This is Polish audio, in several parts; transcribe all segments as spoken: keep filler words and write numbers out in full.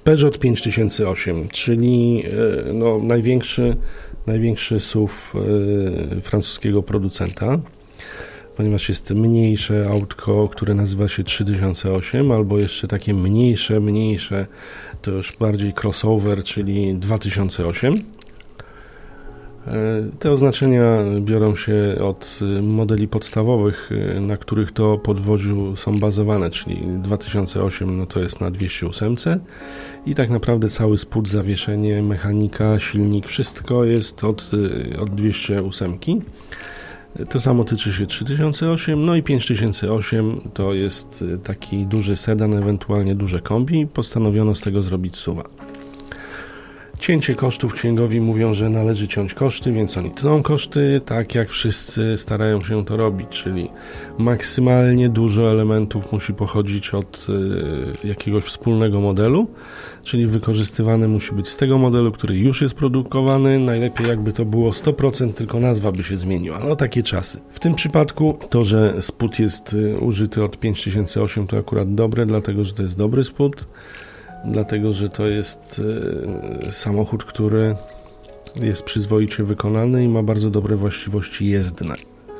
Peugeot pięć tysięcy osiem, czyli no, największy, największy S U V y, francuskiego producenta, ponieważ jest mniejsze autko, które nazywa się trzy tysiące osiem, albo jeszcze takie mniejsze, mniejsze, to już bardziej crossover, czyli dwa tysiące osiem. Te oznaczenia biorą się od modeli podstawowych, na których to podwoziu są bazowane, czyli dwa tysiące osiem no to jest na dwieście osiem i tak naprawdę cały spód, zawieszenie, mechanika, silnik, wszystko jest od, od dwieście osiem. To samo tyczy się trzy tysiące osiem, no i pięć tysięcy osiem to jest taki duży sedan, ewentualnie duże kombi. Postanowiono z tego zrobić S U V-a. Cięcie kosztów, księgowi mówią, że należy ciąć koszty, więc oni tną koszty, tak jak wszyscy starają się to robić, czyli maksymalnie dużo elementów musi pochodzić od y, jakiegoś wspólnego modelu, czyli wykorzystywany musi być z tego modelu, który już jest produkowany, najlepiej jakby to było sto procent, tylko nazwa by się zmieniła, no takie czasy. W tym przypadku to, że spód jest y, użyty od pięć tysięcy osiem to akurat dobre, dlatego że to jest dobry spód, dlatego że to jest y, samochód, który jest przyzwoicie wykonany i ma bardzo dobre właściwości jezdne.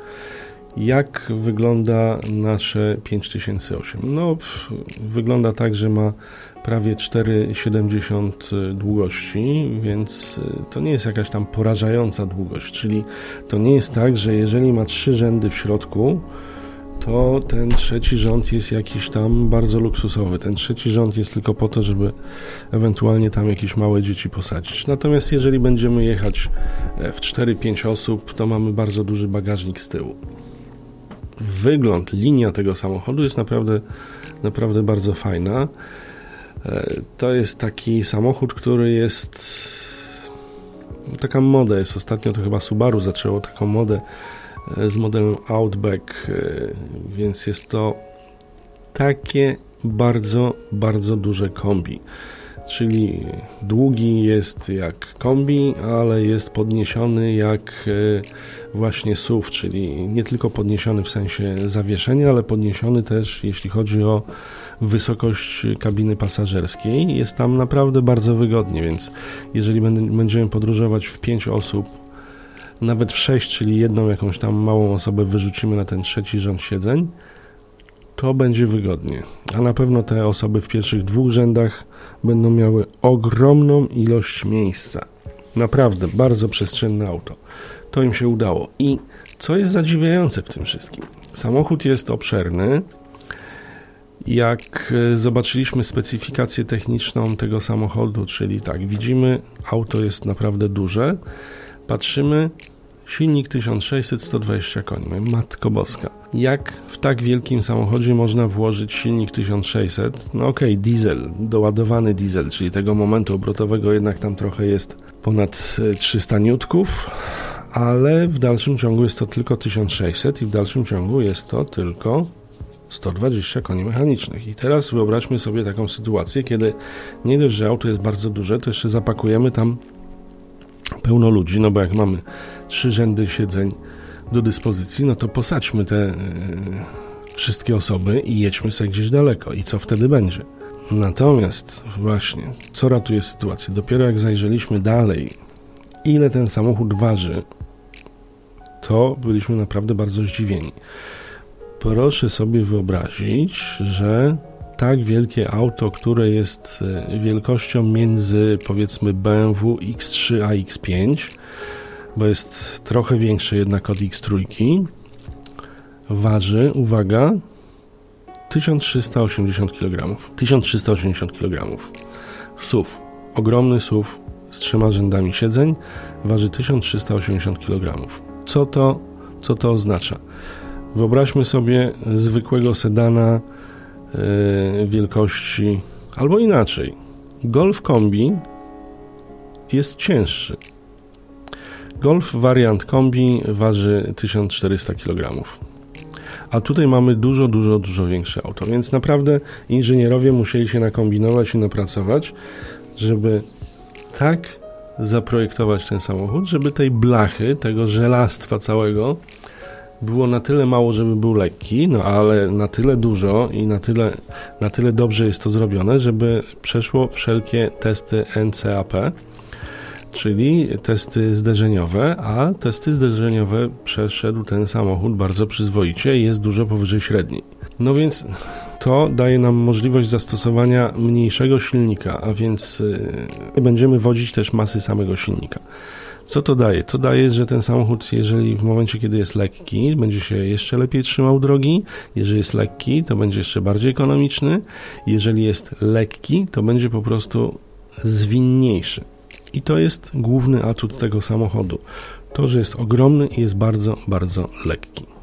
Jak wygląda nasze pięć tysięcy osiem? No, pff, wygląda tak, że ma prawie cztery przecinek siedemdziesiąt długości, więc to nie jest jakaś tam porażająca długość, czyli to nie jest tak, że jeżeli ma trzy rzędy w środku, to ten trzeci rząd jest jakiś tam bardzo luksusowy. Ten trzeci rząd jest tylko po to, żeby ewentualnie tam jakieś małe dzieci posadzić. Natomiast jeżeli będziemy jechać w cztery pięć osób, to mamy bardzo duży bagażnik z tyłu. Wygląd, linia tego samochodu jest naprawdę, naprawdę bardzo fajna. To jest taki samochód, który jest... Taka moda jest. Ostatnio to chyba Subaru zaczęło taką modę z modelem Outback, więc jest to takie bardzo, bardzo duże kombi. Czyli długi jest jak kombi, ale jest podniesiony jak właśnie S U V, czyli nie tylko podniesiony w sensie zawieszenia, ale podniesiony też jeśli chodzi o wysokość kabiny pasażerskiej. Jest tam naprawdę bardzo wygodnie, więc jeżeli będziemy podróżować w pięć osób, nawet w sześć, czyli jedną jakąś tam małą osobę wyrzucimy na ten trzeci rząd siedzeń, to będzie wygodnie. A na pewno te osoby w pierwszych dwóch rzędach będą miały ogromną ilość miejsca. Naprawdę, bardzo przestrzenne auto. To im się udało. I co jest zadziwiające w tym wszystkim? Samochód jest obszerny. Jak zobaczyliśmy specyfikację techniczną tego samochodu, czyli tak, widzimy, auto jest naprawdę duże. Patrzymy, silnik tysiąc sześćset, sto dwadzieścia koni. Matko boska. Jak w tak wielkim samochodzie można włożyć silnik tysiąc sześćset? No okej, okay, diesel, doładowany diesel, czyli tego momentu obrotowego jednak tam trochę jest ponad trzysta niutków, ale w dalszym ciągu jest to tylko tysiąc sześćset i w dalszym ciągu jest to tylko sto dwadzieścia koni mechanicznych. I teraz wyobraźmy sobie taką sytuację, kiedy nie dość, że auto jest bardzo duże, to jeszcze zapakujemy tam pełno ludzi, no bo jak mamy trzy rzędy siedzeń do dyspozycji, no to posadźmy te yy, wszystkie osoby i jedźmy sobie gdzieś daleko. I co wtedy będzie? Natomiast właśnie, co ratuje sytuację? Dopiero jak zajrzeliśmy dalej, ile ten samochód waży, to byliśmy naprawdę bardzo zdziwieni. Proszę sobie wyobrazić, że tak wielkie auto, które jest wielkością między powiedzmy B M W X trzy a X pięć, bo jest trochę większe jednak od X trzy, waży, uwaga, tysiąc trzysta osiemdziesiąt kilogramów. tysiąc trzysta osiemdziesiąt kilogramów. S U V, ogromny S U V z trzema rzędami siedzeń, waży tysiąc trzysta osiemdziesiąt kilogramów. Co to, co to oznacza? Wyobraźmy sobie zwykłego sedana yy, wielkości, albo inaczej. Golf kombi jest cięższy. Golf wariant kombi waży tysiąc czterysta kilogramów. A tutaj mamy dużo, dużo, dużo większe auto. Więc naprawdę inżynierowie musieli się nakombinować i napracować, żeby tak zaprojektować ten samochód, żeby tej blachy, tego żelastwa całego było na tyle mało, żeby był lekki, no ale na tyle dużo i na tyle, na tyle dobrze jest to zrobione, żeby przeszło wszelkie testy N C A P, czyli testy zderzeniowe, a testy zderzeniowe przeszedł ten samochód bardzo przyzwoicie i jest dużo powyżej średniej. No więc to daje nam możliwość zastosowania mniejszego silnika, a więc yy, będziemy wodzić też masy samego silnika. Co to daje? To daje, że ten samochód, jeżeli w momencie, kiedy jest lekki, będzie się jeszcze lepiej trzymał drogi. Jeżeli jest lekki, to będzie jeszcze bardziej ekonomiczny. Jeżeli jest lekki, to będzie po prostu zwinniejszy. I to jest główny atut tego samochodu. To, że jest ogromny i jest bardzo, bardzo lekki.